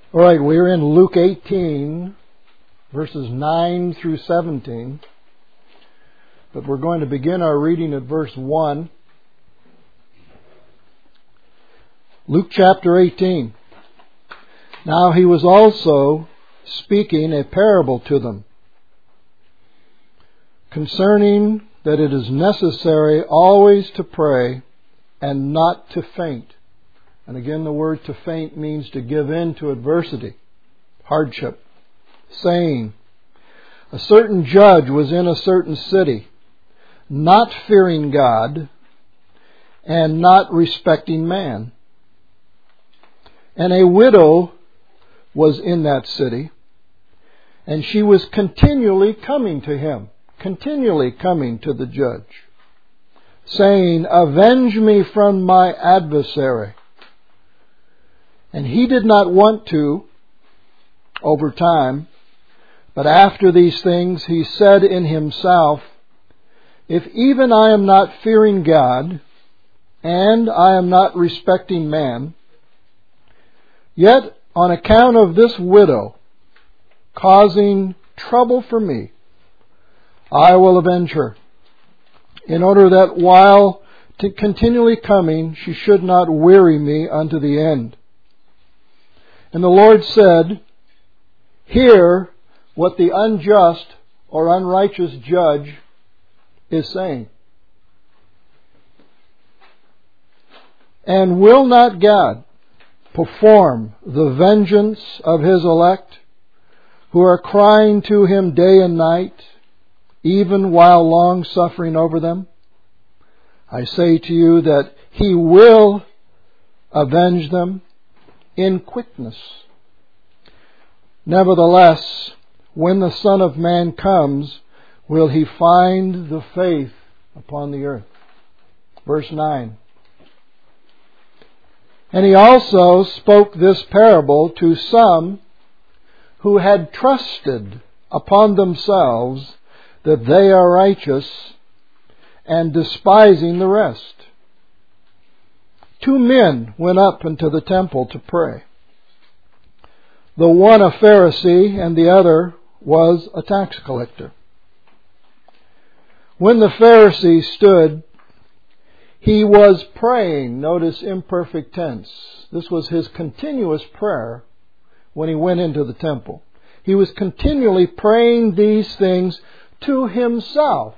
All right, we're in Luke 18, verses 9 through 17. But we're going to begin our reading at verse 1. Luke chapter 18. Now he was also speaking a parable to them, concerning that it is necessary always to pray and not to faint. And again, the word to faint means to give in to adversity, hardship. Saying, a certain judge was in a certain city, not fearing God and not respecting man. And a widow was in that city, and she was continually coming to him, continually coming to the judge, saying, avenge me from my adversary. And he did not want to over time, but after these things he said in himself, if even I am not fearing God, and I am not respecting man, yet on account of this widow causing trouble for me, I will avenge her, in order that while continually coming she should not weary me unto the end. And the Lord said, hear what the unjust or unrighteous judge is saying. And will not God perform the vengeance of His elect, who are crying to Him day and night, even while long suffering over them? I say to you that He will avenge them in quickness. Nevertheless, when the Son of Man comes, will He find the faith upon the earth? Verse 9. And He also spoke this parable to some who had trusted upon themselves that they are righteous, and despising the rest. 2 men went up into the temple to pray. The one a Pharisee, and the other was a tax collector. When the Pharisee stood, he was praying. Notice imperfect tense. This was his continuous prayer when he went into the temple. He was continually praying these things to himself.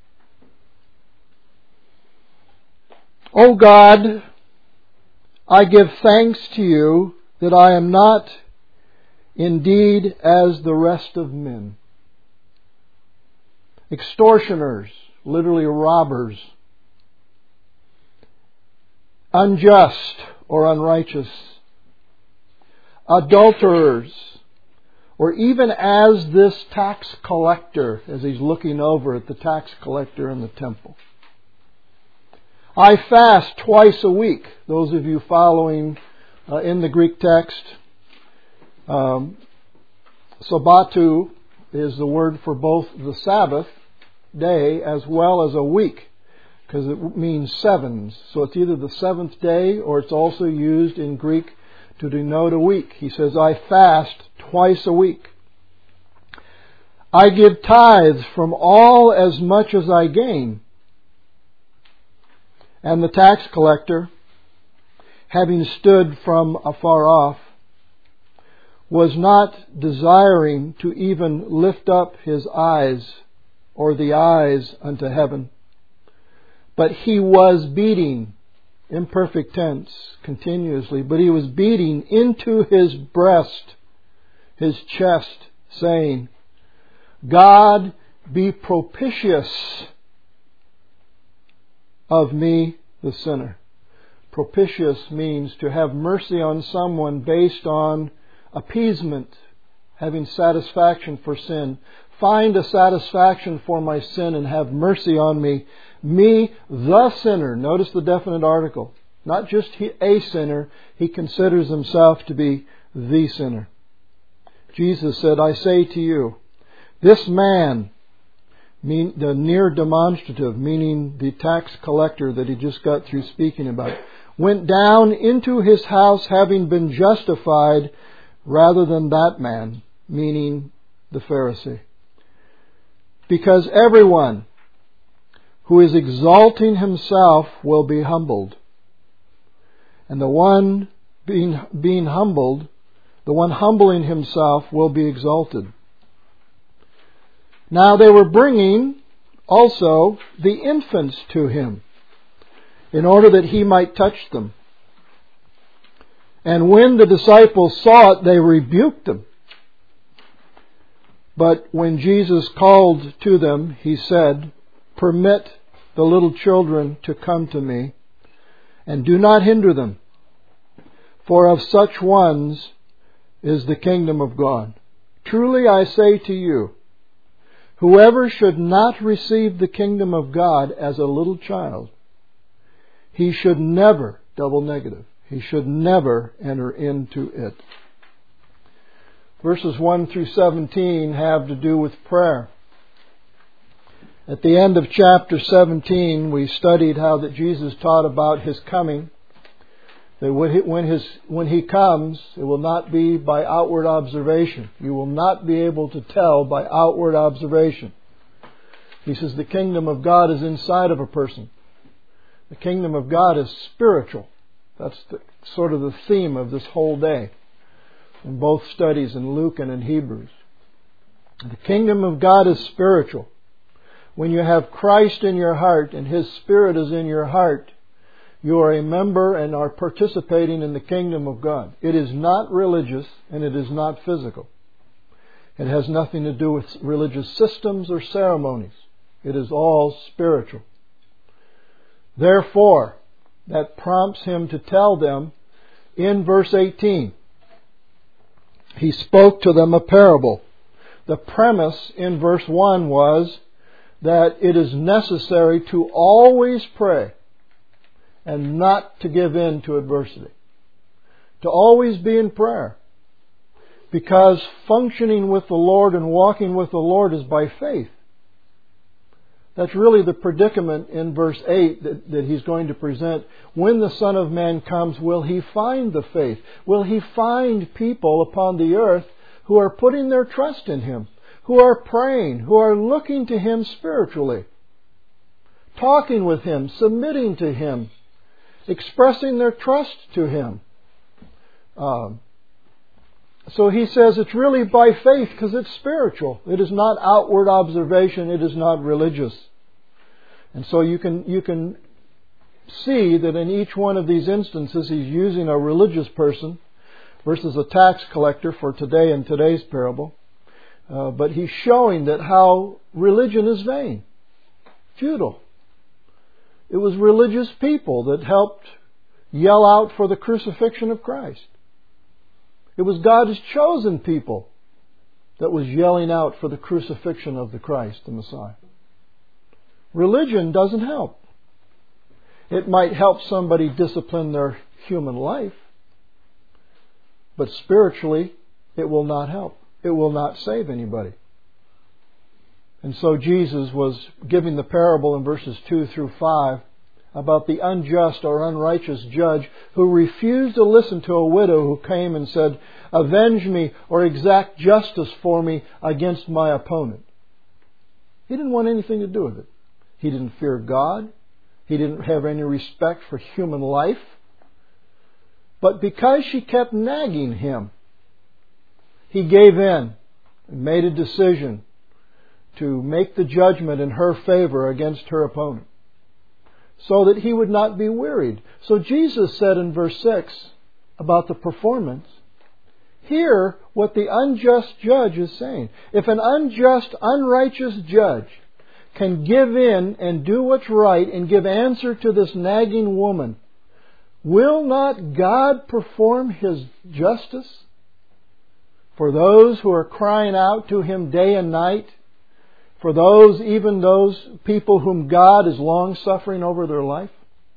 O God, I give thanks to you that I am not indeed as the rest of men. Extortioners, literally robbers, unjust or unrighteous, adulterers, or even as this tax collector, as he's looking over at the tax collector in the temple. I fast twice a week. Those of you following in the Greek text, Sabbatu is the word for both the Sabbath day as well as a week, because it means sevens. So it's either the seventh day or it's also used in Greek to denote a week. He says, I fast twice a week. I give tithes from all as much as I gain. And the tax collector, having stood from afar off, was not desiring to even lift up his eyes or the eyes unto heaven, but he was beating, imperfect tense, continuously, but he was beating into his breast, his chest, saying, God be propitious of me, the sinner. Propitious means to have mercy on someone based on appeasement, having satisfaction for sin. Find a satisfaction for my sin and have mercy on me. Me, the sinner. Notice the definite article. Not just a sinner. He considers himself to be the sinner. Jesus said, I say to you, this man, the near demonstrative, meaning the tax collector that he just got through speaking about, went down into his house having been justified rather than that man, meaning the Pharisee. Because everyone who is exalting himself will be humbled. And the one being humbled, the one humbling himself will be exalted. Now they were bringing also the infants to him, in order that he might touch them. And when the disciples saw it, they rebuked them. But when Jesus called to them, he said, "Permit the little children to come to me, and do not hinder them, for of such ones is the kingdom of God. Truly I say to you, whoever should not receive the kingdom of God as a little child, he should never," double negative, "he should never enter into it." Verses 1 through 17 have to do with prayer. At the end of chapter 17, we studied how that Jesus taught about His coming. That when He comes, it will not be by outward observation. You will not be able to tell by outward observation. He says the kingdom of God is inside of a person. The kingdom of God is spiritual. That's sort of the theme of this whole day in both studies in Luke and in Hebrews. The kingdom of God is spiritual. When you have Christ in your heart and His Spirit is in your heart, you are a member and are participating in the kingdom of God. It is not religious and it is not physical. It has nothing to do with religious systems or ceremonies. It is all spiritual. Therefore, that prompts Him to tell them in verse 18. He spoke to them a parable. The premise in verse 1 was that it is necessary to always pray and not to give in to adversity. To always be in prayer. Because functioning with the Lord and walking with the Lord is by faith. That's really the predicament in verse 8 that He's going to present. When the Son of Man comes, will He find the faith? Will He find people upon the earth who are putting their trust in Him? Who are praying? Who are looking to Him spiritually? Talking with Him, submitting to Him, expressing their trust to Him. So He says it's really by faith because it's spiritual. It is not outward observation. It is not religious. And so you can see that in each one of these instances He's using a religious person versus a tax collector for today in today's parable. But He's showing that how religion is vain, futile. It was religious people that helped yell out for the crucifixion of Christ. It was God's chosen people that was yelling out for the crucifixion of the Christ, the Messiah. Religion doesn't help. It might help somebody discipline their human life, but spiritually it will not help. It will not save anybody. And so Jesus was giving the parable in verses 2 through 5 about the unjust or unrighteous judge who refused to listen to a widow who came and said, "Avenge me or exact justice for me against my opponent." He didn't want anything to do with it. He didn't fear God. He didn't have any respect for human life. But because she kept nagging him, he gave in and made a decision to make the judgment in her favor against her opponent, so that he would not be wearied. So Jesus said in verse 6 about the performance, hear what the unjust judge is saying. If an unjust, unrighteous judge can give in and do what's right and give answer to this nagging woman, will not God perform His justice for those who are crying out to Him day and night? For those, even those people whom God is long-suffering over their life?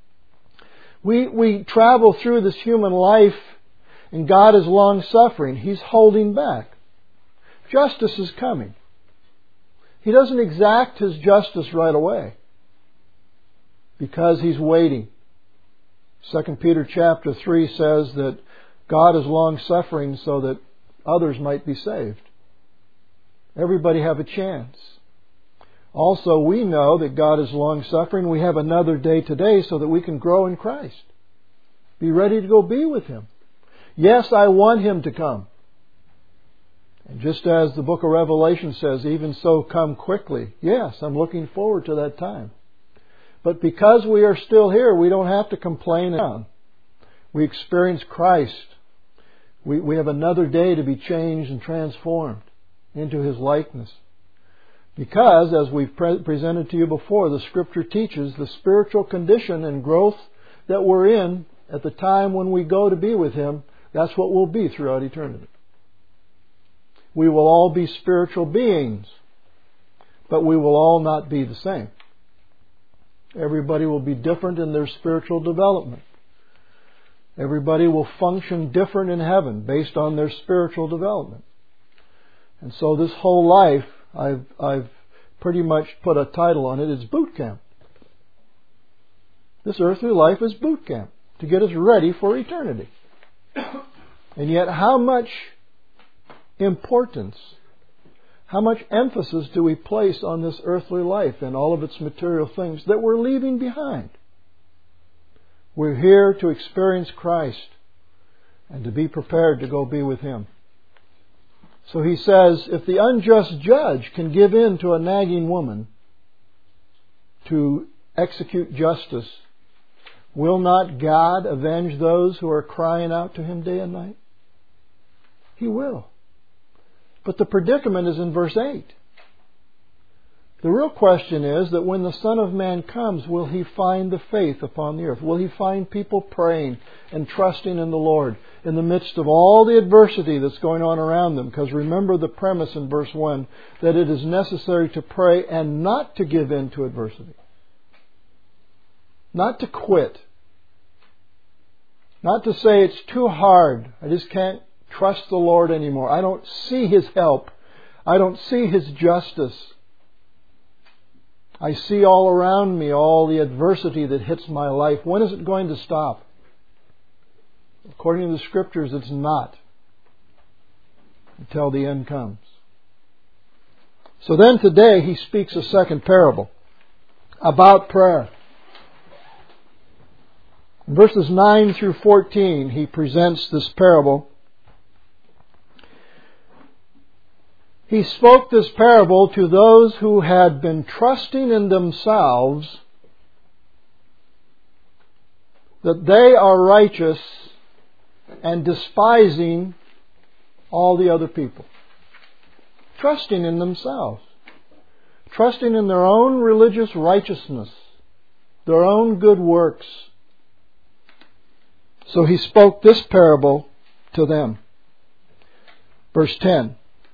We travel through this human life and God is long-suffering. He's holding back. Justice is coming. He doesn't exact His justice right away because He's waiting. 2 Peter chapter 3 says that God is long-suffering so that others might be saved. Everybody have a chance. Also, we know that God is long-suffering. We have another day today so that we can grow in Christ. Be ready to go be with Him. Yes, I want Him to come. And just as the book of Revelation says, even so come quickly. Yes, I'm looking forward to that time. But because we are still here, we don't have to complain. We experience Christ. We have another day to be changed and transformed into His likeness. Because, as we've presented to you before, the Scripture teaches the spiritual condition and growth that we're in at the time when we go to be with Him, that's what we'll be throughout eternity. We will all be spiritual beings, but we will all not be the same. Everybody will be different in their spiritual development. Everybody will function different in heaven based on their spiritual development. And so this whole life, I've pretty much put a title on it. It's boot camp. This earthly life is boot camp to get us ready for eternity. And yet how much importance, how much emphasis do we place on this earthly life and all of its material things that we're leaving behind? We're here to experience Christ and to be prepared to go be with Him. So he says, if the unjust judge can give in to a nagging woman to execute justice, will not God avenge those who are crying out to Him day and night? He will. But the predicament is in verse 8. The real question is that when the Son of Man comes, will He find the faith upon the earth? Will He find people praying and trusting in the Lord in the midst of all the adversity that's going on around them? Because remember the premise in verse 1, that it is necessary to pray and not to give in to adversity. Not to quit. Not to say it's too hard. I just can't trust the Lord anymore. I don't see His help. I don't see His justice. I see all around me all the adversity that hits my life. When is it going to stop? According to the Scriptures, it's not until the end comes. So then today he speaks a second parable about prayer. In verses 9 through 14, he presents this parable. He spoke this parable to those who had been trusting in themselves that they are righteous and despising all the other people. Trusting in themselves. Trusting in their own religious righteousness. Their own good works. So he spoke this parable to them. Verse 10.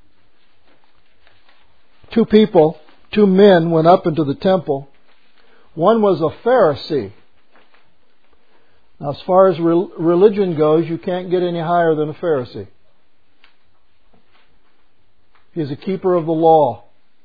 Two men went up into the temple. One was a Pharisee. Now, as far as religion goes, you can't get any higher than a Pharisee. He's a keeper of the law.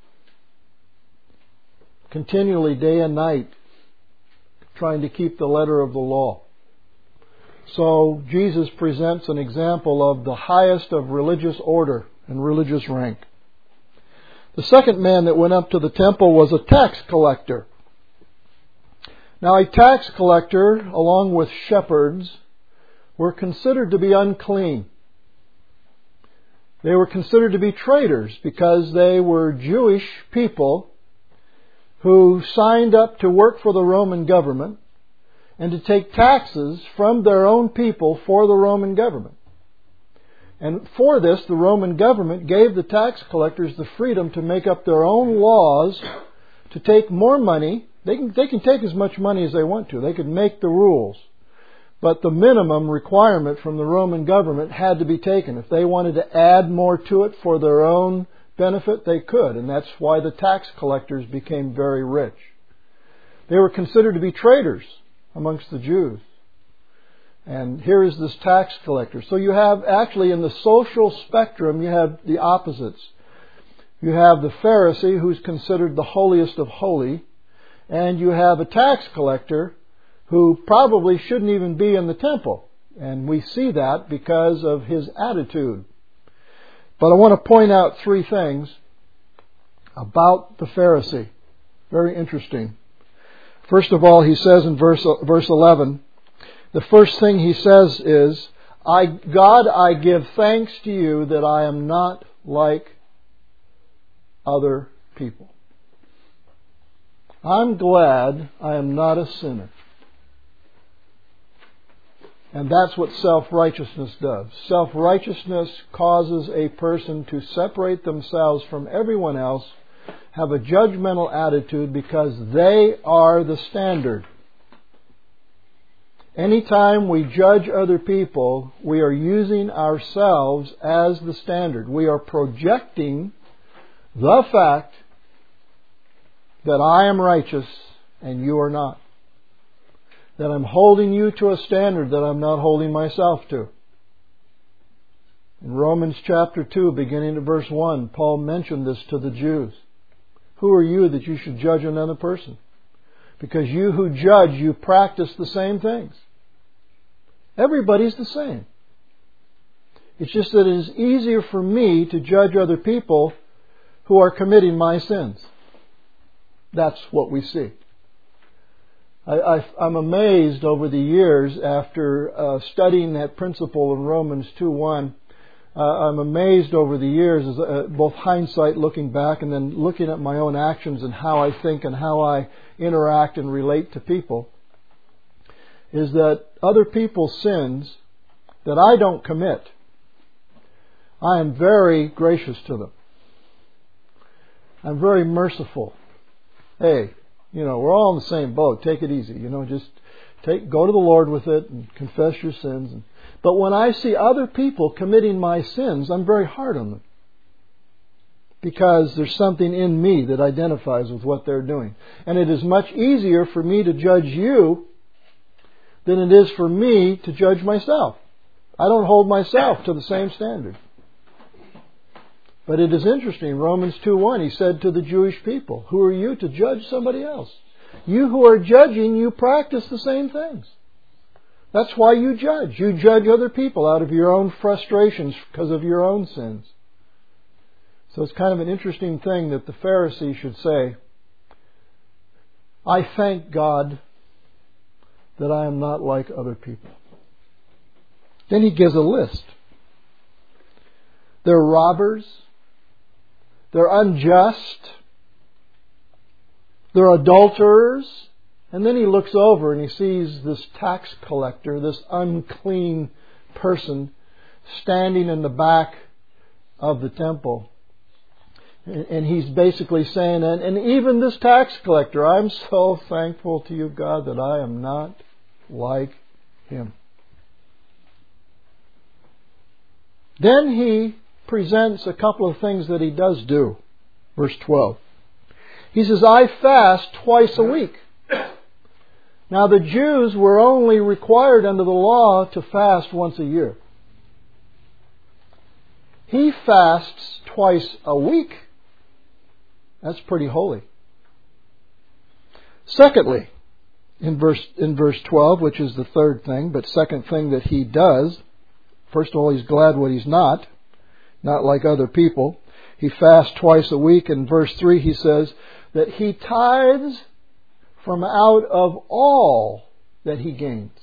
Continually, day and night, trying to keep the letter of the law. So, Jesus presents an example of the highest of religious order and religious rank. The second man that went up to the temple was a tax collector. Now, a tax collector, along with shepherds, were considered to be unclean. They were considered to be traitors because they were Jewish people who signed up to work for the Roman government and to take taxes from their own people for the Roman government. And for this, the Roman government gave the tax collectors the freedom to make up their own laws to take more money. They can take as much money as they want to. They could make the rules. But the minimum requirement from the Roman government had to be taken. If they wanted to add more to it for their own benefit, they could. And that's why the tax collectors became very rich. They were considered to be traitors amongst the Jews. And here is this tax collector. So you have actually in the social spectrum, you have the opposites. You have the Pharisee, who's considered the holiest of holy. And you have a tax collector who probably shouldn't even be in the temple. And we see that because of his attitude. But I want to point out three things about the Pharisee. Very interesting. First of all, he says in verse 11, the first thing he says is, God, I give thanks to you that I am not like other people. I'm glad I am not a sinner. And that's what self-righteousness does. Self-righteousness causes a person to separate themselves from everyone else, have a judgmental attitude because they are the standard. Anytime we judge other people, we are using ourselves as the standard. We are projecting the fact that I am righteous and you are not. That I'm holding you to a standard that I'm not holding myself to. In Romans chapter 2, beginning at verse 1, Paul mentioned this to the Jews. Who are you that you should judge another person? Because you who judge, you practice the same things. Everybody's the same. It's just that it is easier for me to judge other people who are committing my sins. That's what we see. I'm amazed over the years after studying that principle in Romans 2:1. I'm amazed over the years, both hindsight looking back and then looking at my own actions and how I think and how I interact and relate to people, is that other people's sins that I don't commit, I am very gracious to them. I'm very merciful. Hey, we're all in the same boat. Take it easy. Just go to the Lord with it and confess your sins. But when I see other people committing my sins, I'm very hard on them. Because there's something in me that identifies with what they're doing. And it is much easier for me to judge you than it is for me to judge myself. I don't hold myself to the same standard. But it is interesting, Romans 2:1, he said to the Jewish people, who are you to judge somebody else? You who are judging, you practice the same things. That's why you judge. You judge other people out of your own frustrations because of your own sins. So it's kind of an interesting thing that the Pharisee should say, I thank God that I am not like other people. Then he gives a list. They're robbers. They're unjust. They're adulterers. And then he looks over and he sees this tax collector, this unclean person, standing in the back of the temple. And he's basically saying, and even this tax collector, I'm so thankful to you, God, that I am not like him. Then he presents a couple of things that he does do. Verse 12. He says, I fast twice a week. Now the Jews were only required under the law to fast once a year. He fasts twice a week. That's pretty holy. Secondly, in verse 12, which is the third thing, but second thing that he does, first of all, he's glad what he's not like other people. He fasts twice a week. In verse 3, he says that he tithes from out of all that he gains.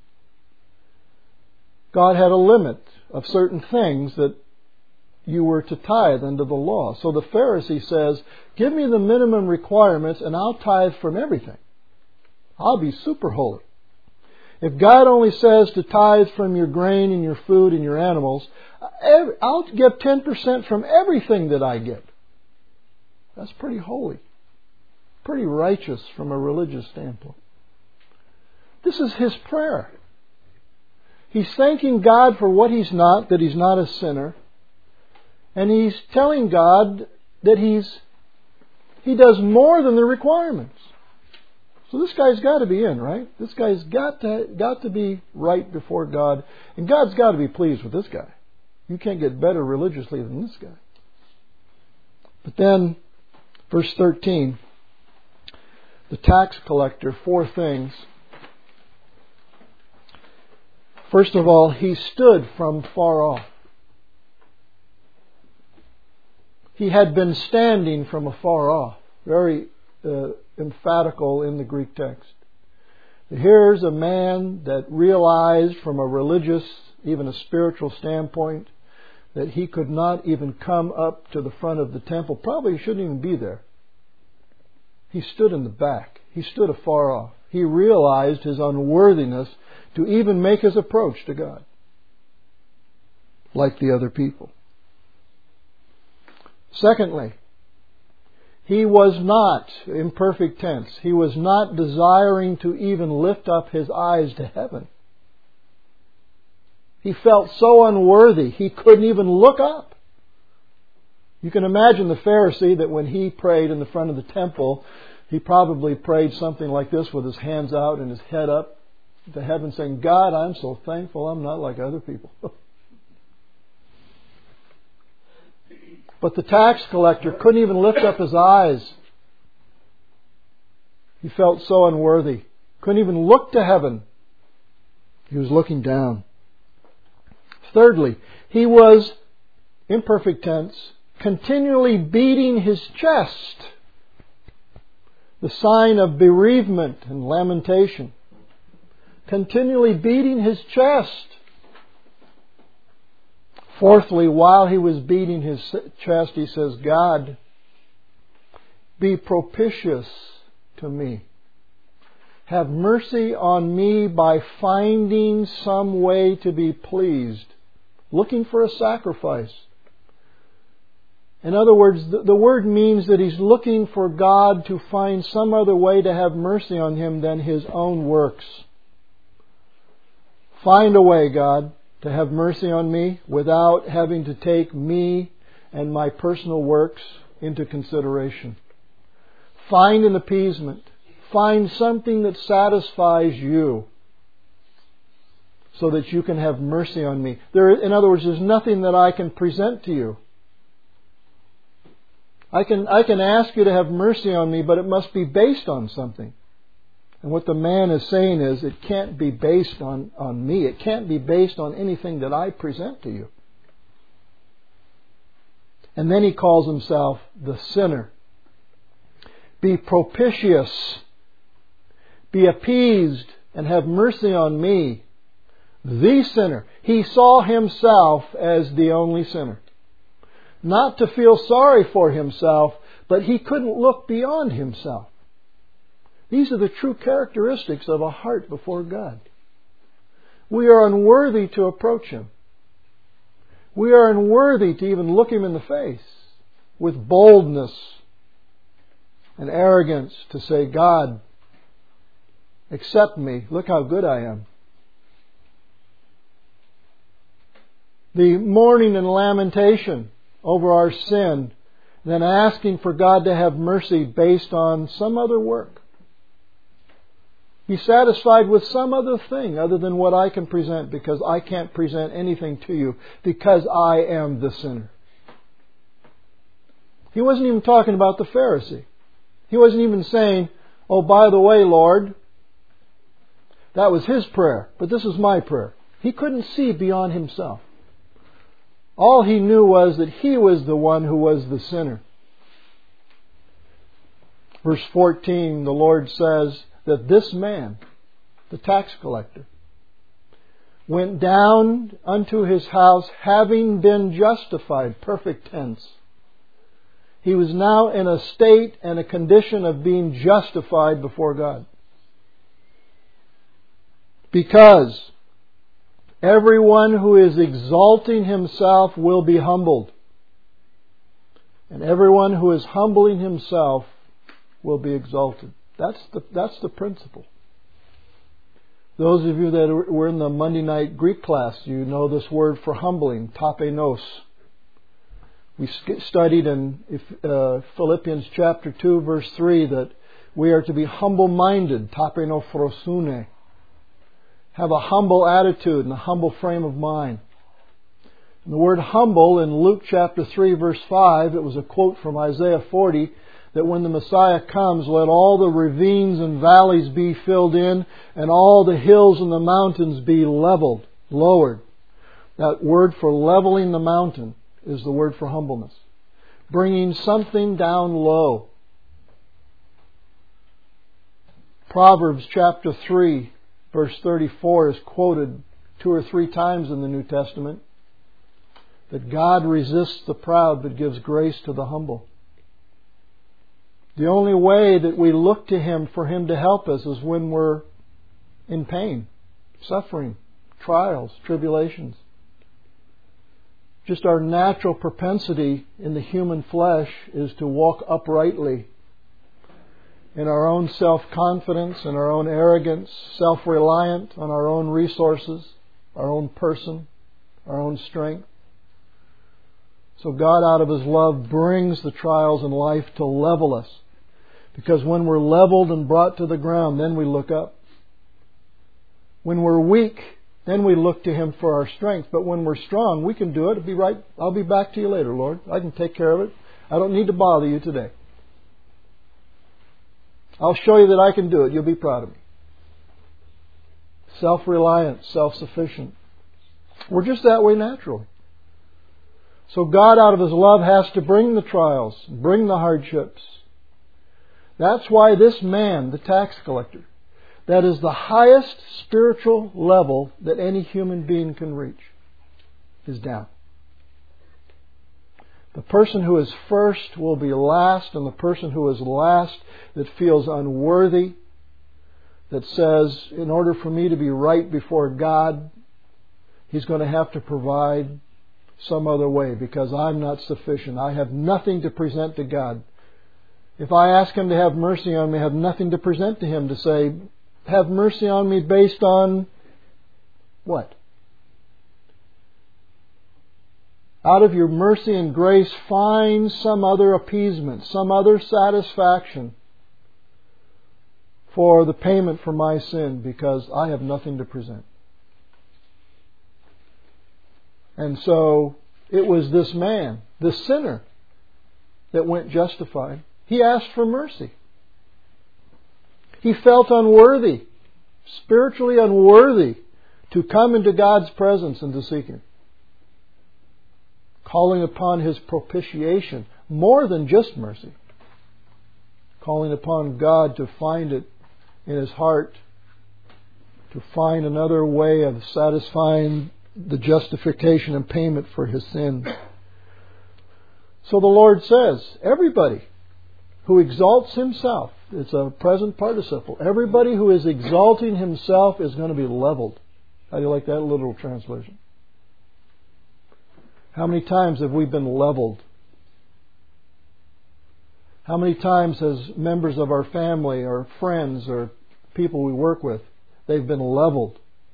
God had a limit of certain things that you were to tithe under the law. So the Pharisee says, give me the minimum requirements and I'll tithe from everything. I'll be super holy. If God only says to tithe from your grain and your food and your animals, I'll give 10% from everything that I get. That's pretty holy. Pretty righteous from a religious standpoint. This is his prayer. He's thanking God for what he's not, that he's not a sinner. And he's telling God that he does more than the requirements. So this guy's got to be in, right? This guy's got to be right before God. And God's got to be pleased with this guy. You can't get better religiously than this guy. But then, verse 13, the tax collector, 4 things. First of all, he stood from far off. He had been standing from afar off. Very emphatical in the Greek text. Here's a man that realized from a religious, even a spiritual standpoint, that he could not even come up to the front of the temple. Probably he shouldn't even be there. He stood in the back. He stood afar off. He realized his unworthiness to even make his approach to God, like the other people. Secondly, he was not, imperfect tense, he was not desiring to even lift up his eyes to heaven. He felt so unworthy, he couldn't even look up. You can imagine the Pharisee that when he prayed in the front of the temple, he probably prayed something like this with his hands out and his head up to heaven saying, God, I'm so thankful I'm not like other people. But the tax collector couldn't even lift up his eyes. He felt so unworthy. Couldn't even look to heaven. He was looking down. Thirdly, he was, imperfect tense, continually beating his chest. The sign of bereavement and lamentation. Continually beating his chest. Fourthly, while he was beating his chest, he says, God, be propitious to me. Have mercy on me by finding some way to be pleased. Looking for a sacrifice. In other words, the word means that he's looking for God to find some other way to have mercy on him than his own works. Find a way, God, to have mercy on me without having to take me and my personal works into consideration. Find an appeasement. Find something that satisfies you so that you can have mercy on me. In other words, there's nothing that I can present to you. I can ask you to have mercy on me, but it must be based on something. And what the man is saying is, it can't be based on me. It can't be based on anything that I present to you. And then he calls himself the sinner. Be propitious. Be appeased and have mercy on me, the sinner. He saw himself as the only sinner. Not to feel sorry for himself, but he couldn't look beyond himself. These are the true characteristics of a heart before God. We are unworthy to approach Him. We are unworthy to even look Him in the face with boldness and arrogance to say, God, accept me. Look how good I am. The mourning and lamentation over our sin, then asking for God to have mercy based on some other work. Be satisfied with some other thing other than what I can present, because I can't present anything to you because I am the sinner. He wasn't even talking about the Pharisee. He wasn't even saying, oh, by the way, Lord, that was his prayer, but this is my prayer. He couldn't see beyond himself. All he knew was that he was the one who was the sinner. Verse 14, the Lord says that this man, the tax collector, went down unto his house having been justified, perfect tense. He was now in a state and a condition of being justified before God. Because everyone who is exalting himself will be humbled. And everyone who is humbling himself will be exalted. That's the principle. Those of you that were in the Monday night Greek class, you know this word for humbling, tapenos. We studied in Philippians chapter 2, verse 3, that we are to be humble-minded, tapenophrosune. Have a humble attitude and a humble frame of mind. And the word humble in Luke chapter 3, verse 5, it was a quote from Isaiah 40, that when the Messiah comes, let all the ravines and valleys be filled in, and all the hills and the mountains be leveled, lowered. That word for leveling the mountain is the word for humbleness. bringing something down low. Proverbs chapter 3, verse 34 is quoted 2 or 3 times in the New Testament. That God resists the proud but gives grace to the humble. The only way that we look to Him for Him to help us is when we're in pain, suffering, trials, tribulations. Just our natural propensity in the human flesh is to walk uprightly in our own self-confidence, in our own arrogance, self-reliant on our own resources, our own person, our own strength. So God, out of His love, brings the trials in life to level us. Because when we're leveled and brought to the ground, then we look up. When we're weak, then we look to Him for our strength. But when we're strong, we can do it. I'll be back to you later, Lord. I can take care of it. I don't need to bother you today. I'll show you that I can do it. You'll be proud of me. Self-reliant, self-sufficient. We're just that way naturally. So God, out of His love, has to bring the trials, bring the hardships. That's why this man, the tax collector, that is the highest spiritual level that any human being can reach, is down. The person who is first will be last, and the person who is last that feels unworthy, that says, in order for me to be right before God, He's going to have to provide some other way because I'm not sufficient. I have nothing to present to God. If I ask Him to have mercy on me, I have nothing to present to Him to say, have mercy on me based on what? Out of your mercy and grace, find some other appeasement, some other satisfaction for the payment for my sin because I have nothing to present. And so it was this man, the sinner, that went justified. He asked for mercy. He felt unworthy, spiritually unworthy, to come into God's presence and to seek Him. Calling upon His propitiation, more than just mercy. Calling upon God to find it in his heart, to find another way of satisfying the justification and payment for his sin. So the Lord says, everybody who exalts himself, it's a present participle, everybody who is exalting himself is going to be leveled. How do you like that literal translation? How many times have we been leveled? How many times has members of our family or friends or people we work with, they've been leveled?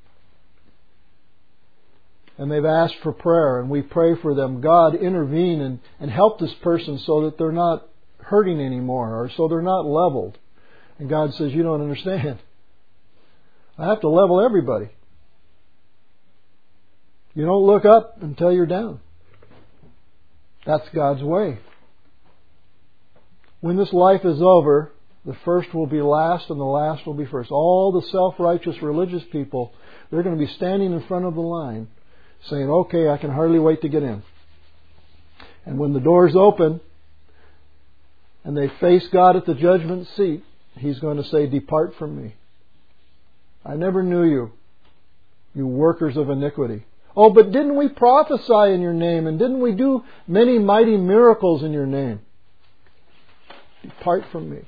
And they've asked for prayer, and we pray for them. God, intervene and help this person so that they're not hurting anymore, or so they're not leveled. And God says, you don't understand. I have to level everybody. You don't look up until you're down. That's God's way. When this life is over, the first will be last and the last will be first. All the self-righteous religious people, they're going to be standing in front of the line saying, okay, I can hardly wait to get in. And when the doors open and they face God at the judgment seat, He's going to say, depart from me. I never knew you, you workers of iniquity. Oh, but didn't we prophesy in your name? And didn't we do many mighty miracles in your name? Depart from me.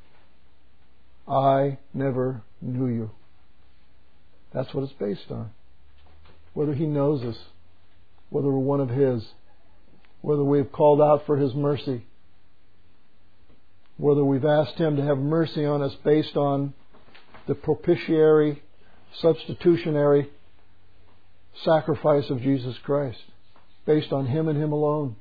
I never knew you. That's what it's based on. Whether He knows us, whether we're one of His, whether we've called out for His mercy, whether we've asked Him to have mercy on us based on the propitiatory, substitutionary sacrifice of Jesus Christ, based on Him and Him alone.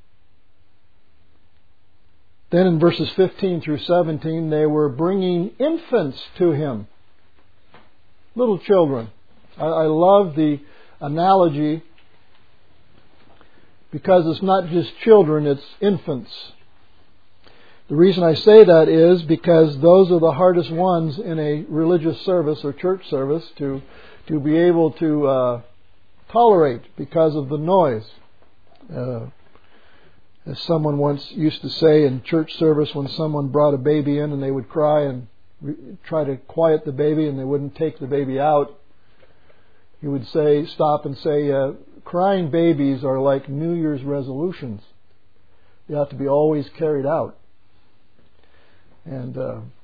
Then in verses 15 through 17, they were bringing infants to Him. Little children. I love the analogy because it's not just children, it's infants. The reason I say that is because those are the hardest ones in a religious service or church service to be able to tolerate because of the noise. As someone once used to say in church service, when someone brought a baby in and they would cry and try to quiet the baby and they wouldn't take the baby out, he would stop and say, crying babies are like New Year's resolutions. They have to be always carried out. And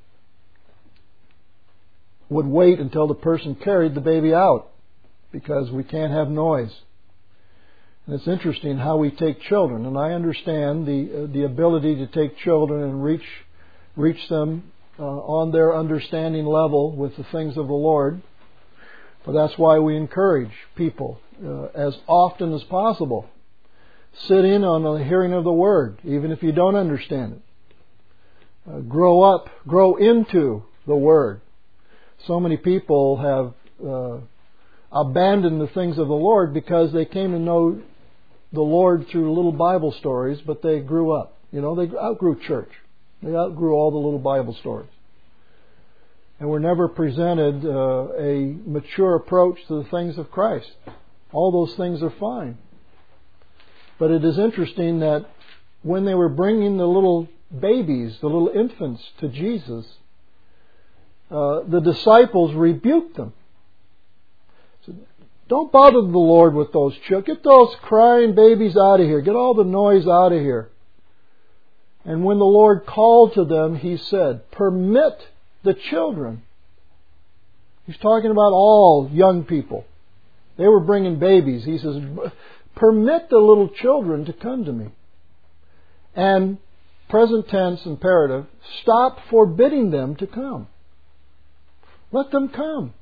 would wait until the person carried the baby out, because we can't have noise. And it's interesting how we take children, and I understand the ability to take children and reach them on their understanding level with the things of the Lord. But that's why we encourage people as often as possible. Sit in on the hearing of the Word, even if you don't understand it. Grow into the Word. So many people have abandoned the things of the Lord because they came to know the Lord through little Bible stories, but they grew up. They outgrew church. They outgrew all the little Bible stories. And were never presented a mature approach to the things of Christ. All those things are fine. But it is interesting that when they were bringing the little babies, the little infants to Jesus, the disciples rebuked them. Said, don't bother the Lord with those children. Get those crying babies out of here. Get all the noise out of here. And when the Lord called to them, He said, permit the children. He's talking about all young people. They were bringing babies. He says, permit the little children to come to me. And present tense imperative, stop forbidding them to come. Let them come.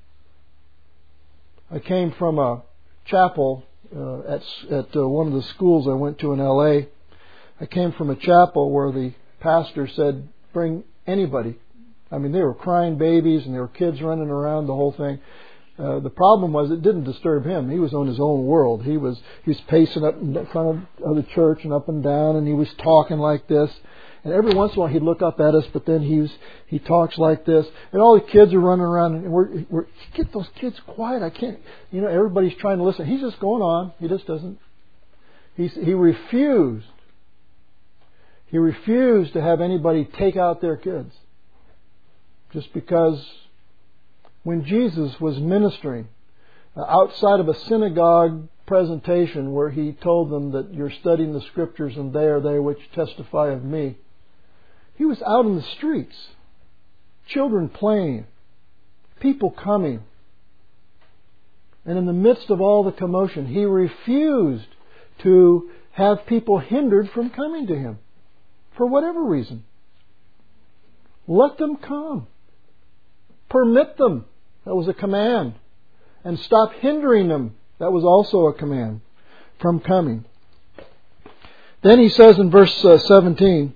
I came from a chapel at one of the schools I went to in L.A. I came from a chapel where the pastor said, bring anybody. I mean, they were crying babies and there were kids running around, the whole thing. The problem was it didn't disturb him. He was on his own world. He was pacing up in front of the church and up and down, and he was talking like this. And every once in a while he'd look up at us, but then he talks like this. And all the kids are running around, and we're get those kids quiet. I can't. Everybody's trying to listen. He's just going on. He just doesn't. He refused. He refused to have anybody take out their kids. Just because when Jesus was ministering outside of a synagogue presentation where He told them that you're studying the Scriptures and they are they which testify of me, He was out in the streets, children playing, people coming. And in the midst of all the commotion, He refused to have people hindered from coming to Him for whatever reason. Let them come. Permit them. That was a command. And stop hindering them. That was also a command from coming. Then He says in verse 16,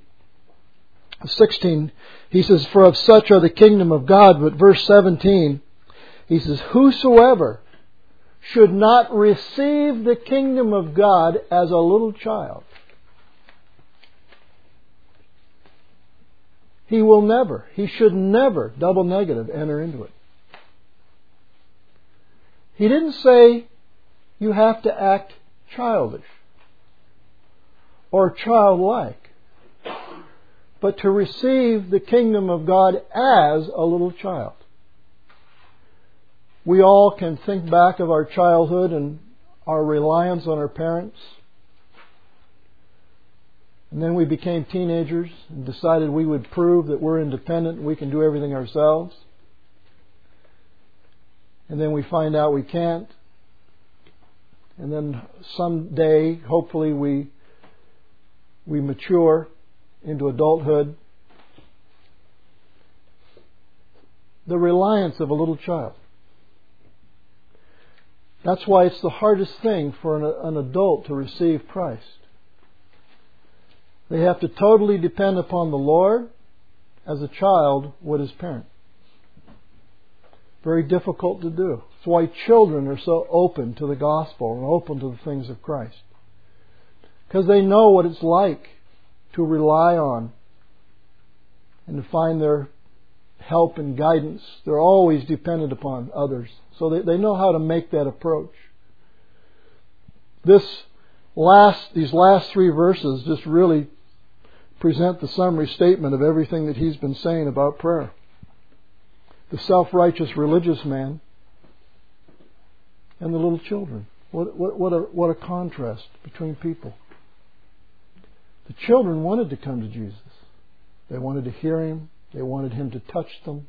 He says, for of such are the kingdom of God. But verse 17, He says, whosoever should not receive the kingdom of God as a little child, he should never, double negative, enter into it. He didn't say you have to act childish or childlike, but to receive the kingdom of God as a little child. We all can think back of our childhood and our reliance on our parents. And then we became teenagers and decided we would prove that we're independent and we can do everything ourselves. And then we find out we can't. And then someday, hopefully, we mature into adulthood. The reliance of a little child. That's why it's the hardest thing for an adult to receive Christ. They have to totally depend upon the Lord as a child would his parent. Very difficult to do. That's why children are so open to the gospel and open to the things of Christ. Because they know what it's like to rely on and to find their help and guidance. They're always dependent upon others. So they know how to make that approach. This these last three verses just really present the summary statement of everything that he's been saying about prayer. The self-righteous religious man and the little children. What a contrast between people. The children wanted to come to Jesus. They wanted to hear Him. They wanted Him to touch them.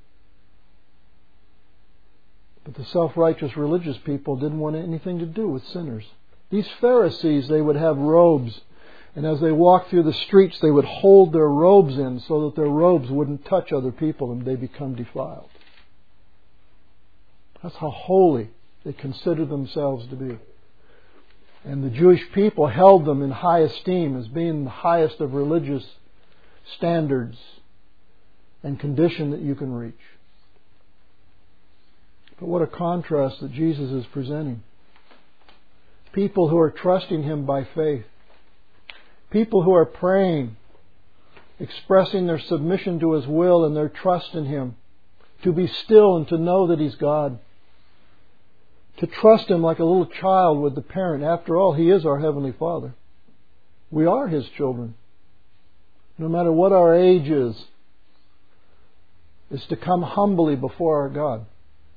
But the self-righteous religious people didn't want anything to do with sinners. These Pharisees, they would have robes, and as they walked through the streets, they would hold their robes in so that their robes wouldn't touch other people and they become defiled. That's how holy they considered themselves to be. And the Jewish people held them in high esteem as being the highest of religious standards and condition that you can reach. But what a contrast that Jesus is presenting. People who are trusting Him by faith. People who are praying, expressing their submission to His will and their trust in Him. To be still and to know that He's God. To trust Him like a little child with the parent. After all, He is our Heavenly Father. We are His children. No matter what our age is to come humbly before our God.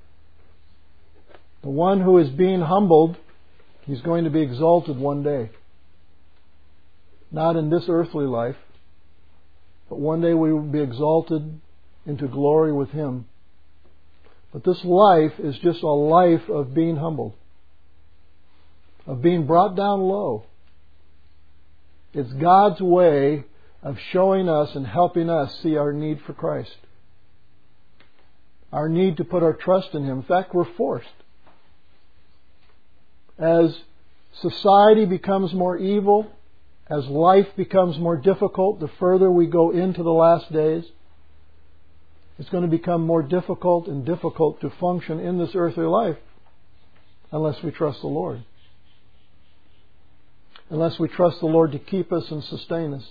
The one who is being humbled, he's going to be exalted one day. Not in this earthly life, but one day we will be exalted into glory with Him. But this life is just a life of being humbled, of being brought down low. It's God's way of showing us and helping us see our need for Christ. Our need to put our trust in Him. In fact, we're forced. As society becomes more evil, as life becomes more difficult, the further we go into the last days, it's going to become more difficult and difficult to function in this earthly life unless we trust the Lord. Unless we trust the Lord to keep us and sustain us.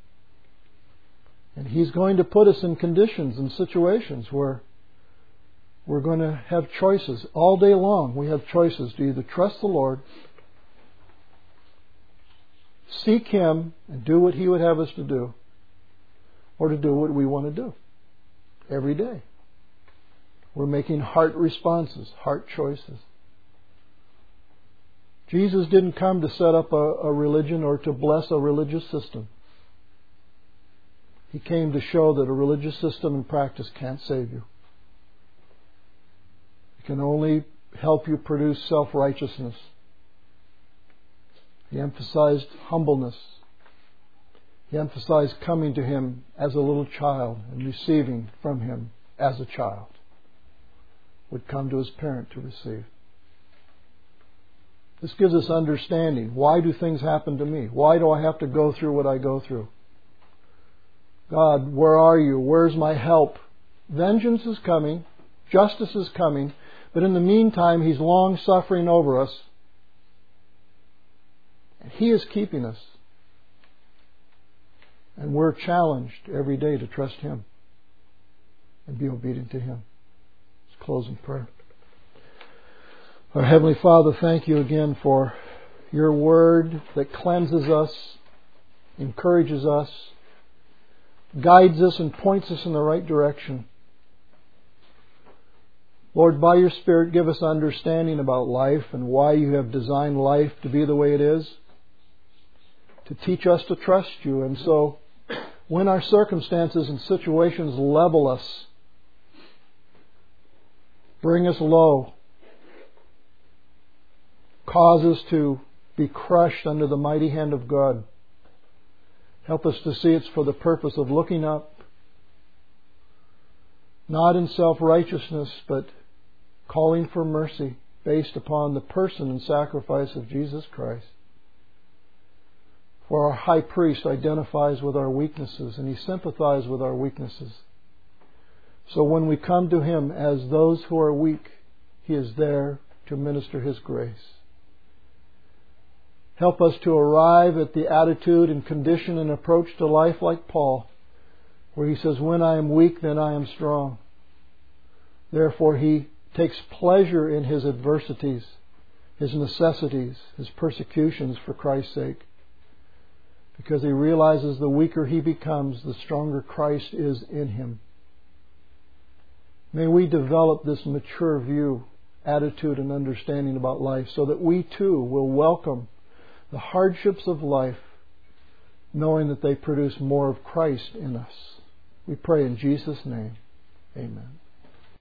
And He's going to put us in conditions and situations where we're going to have choices. All day long we have choices to either trust the Lord, seek Him and do what He would have us to do, or to do what we want to do. Every day. We're making heart responses, heart choices. Jesus didn't come to set up a religion or to bless a religious system. He came to show that a religious system and practice can't save you. It can only help you produce self-righteousness. He emphasized humbleness. He emphasized coming to Him as a little child and receiving from Him as a child would come to his parent to receive. This gives us understanding. Why do things happen to me? Why do I have to go through what I go through? God, where are you? Where's my help? Vengeance is coming. Justice is coming. But in the meantime, He's long-suffering over us. And He is keeping us. And we're challenged every day to trust Him and be obedient to Him. Let's close in prayer. Our Heavenly Father, thank You again for Your Word that cleanses us, encourages us, guides us and points us in the right direction. Lord, by Your Spirit, give us understanding about life and why You have designed life to be the way it is, to teach us to trust You. And so, when our circumstances and situations level us, bring us low, cause us to be crushed under the mighty hand of God, help us to see it's for the purpose of looking up, not in self-righteousness, but calling for mercy based upon the person and sacrifice of Jesus Christ. For our high priest identifies with our weaknesses and he sympathizes with our weaknesses. So when we come to Him as those who are weak, He is there to minister His grace. Help us to arrive at the attitude and condition and approach to life like Paul, where he says, when I am weak, then I am strong. Therefore, he takes pleasure in his adversities his necessities, his persecutions for Christ's sake. Because he realizes the weaker he becomes, the stronger Christ is in him. May we develop this mature view, attitude, and understanding about life so that we too will welcome the hardships of life, knowing that they produce more of Christ in us. We pray in Jesus' name. Amen.